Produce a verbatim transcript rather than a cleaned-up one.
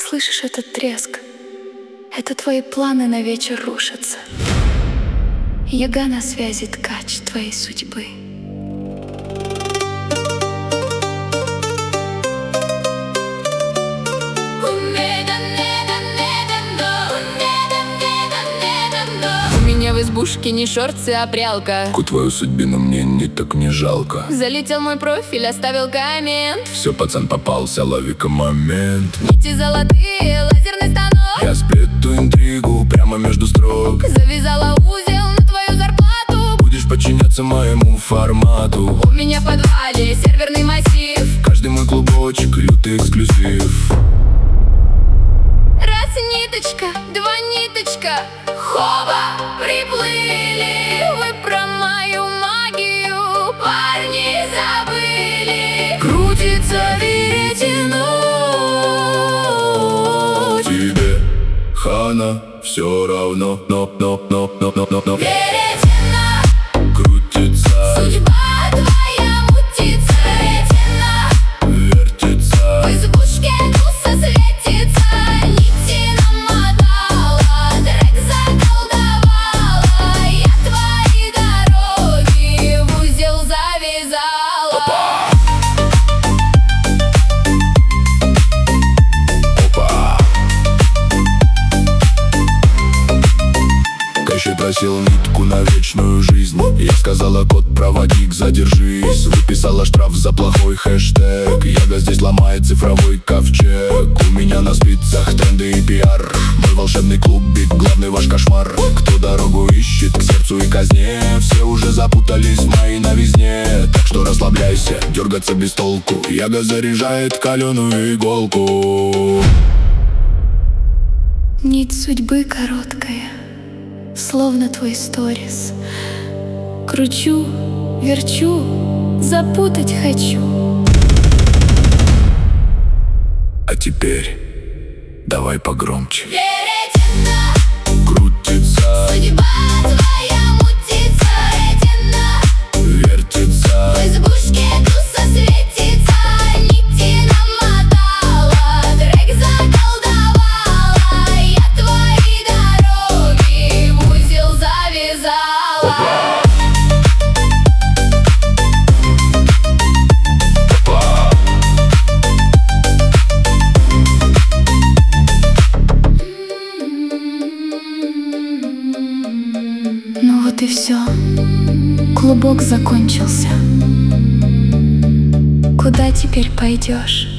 Слышишь этот треск? Это твои планы на вечер рушатся. Яга на связи, ткач твоей судьбы. У меня в избушке не шорты, а прялка. Ку твою судьбину мне не так не жалко. Залетел мой профиль, оставил коммент. Все, пацан попался, лови-ка момент. Нити золотые, лазерный станок. Я сплету интригу прямо между строк. Завязала узел на твою зарплату. Будешь подчиняться моему формату. У меня в подвале серверный массив. Каждый мой клубочек лютый эксклюзив. Раз ниточка, два ниточка, хоба, приплыли. Вы про мою магию, парни, забыли. Крутится веретено. Тебе, хана, все равно, но, но, но, но, но, но, но. Веретено, Крутится, судьба твоя мутится. Веретено, вертится. в избушке туса светится. Нити намотала, трек заколдовала. Я твои дороги в узел завязала. Опа. Кощей просил нитку на вечную жизнь. Я сказала: кот, проводник, задержись. Выписала штраф за плохой хэштег. Яга здесь ломает цифровой ковчег. У меня на спицах тренды и пиар. Мой волшебный клубик, главный ваш кошмар. Кто дорогу ищет к сердцу и казне, все уже запутались в моей новизне. Так что расслабляйся, дергаться без толку. Яга заряжает каленую иголку. Нить судьбы короткая, словно твой сторис. Кручу, верчу, запутать хочу. А теперь давай погромче. Веретено, Крутится, судьба твоя мутится. Веретено, вертится. в избушке туса светится. Нити намотала, трек заколдовала. Я твои дороги в узел завязала. Ну вот и все. Клубок закончился. Куда теперь пойдешь?